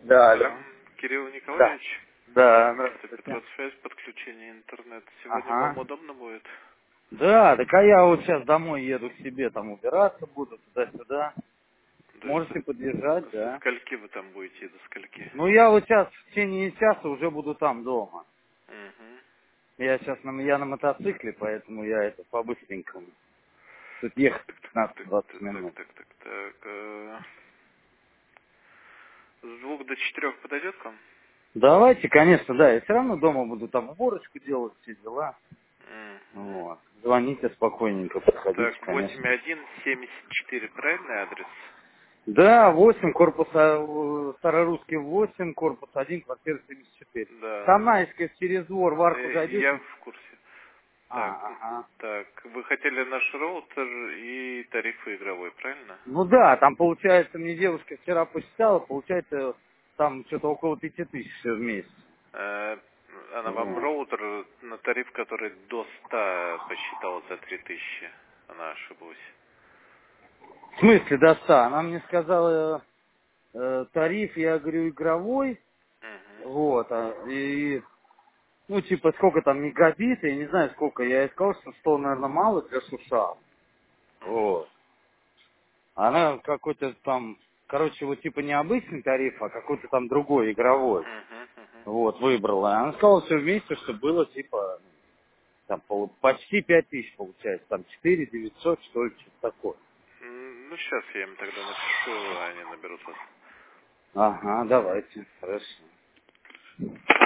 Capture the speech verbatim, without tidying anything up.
Да, алло. Кирилл Да. Николаевич, Да, это здравствуйте. Петросвязь, подключение интернета. Сегодня Ага. вам удобно будет? Да, так а я вот сейчас домой еду к себе, там убираться буду, туда-сюда. То есть Можете подъезжать, со да. скольки вы там будете, до скольки? Ну, я вот сейчас в течение часа уже буду там дома. Угу. Я сейчас на, я на мотоцикле, поэтому я это по-быстренькому. Тут ехать Так, так, так, пятнадцать-двадцать так, так, минут. так, так, так. э, С двух до четырех подойдет к вам? Давайте, конечно, да. Я все равно дома буду там уборочку делать, все дела. Угу. Вот. Звоните спокойненько, подходите, Так, восемь конечно. один семьдесят четыре, правильный адрес? Да, восемь, корпус э, Старорусский восемь, корпус один, квартира семьдесят четыре. Да. Самайская, через двор, в арку Э, Я зайдете? в курсе. Так, А, ага. так, вы хотели наш роутер и тарифы игровой, правильно? Ну да, там получается, мне девушка вчера посчитала, получается, там что-то около пяти тысяч все вместе. Э, Она вам Вот. роутер на тариф, который до ста посчитала за три тысячи. Она ошиблась. В смысле до ста? Она мне сказала э, тариф, я говорю, игровой, Угу. вот, а, и, ну, типа, сколько там мегабит, я не знаю сколько, я ей сказал, что сто, наверное, мало для суша, вот. Она какой-то там, короче, вот типа не обычный тариф, а какой-то там другой, игровой. Угу, угу. Вот, выбрала. Она сказала все вместе, что было типа там пол- почти пять тысяч получается, там четыре девятьсот, что ли, что-то такое. М, Ну, сейчас я им тогда напишу, они наберут вас. Ага, давайте, хорошо.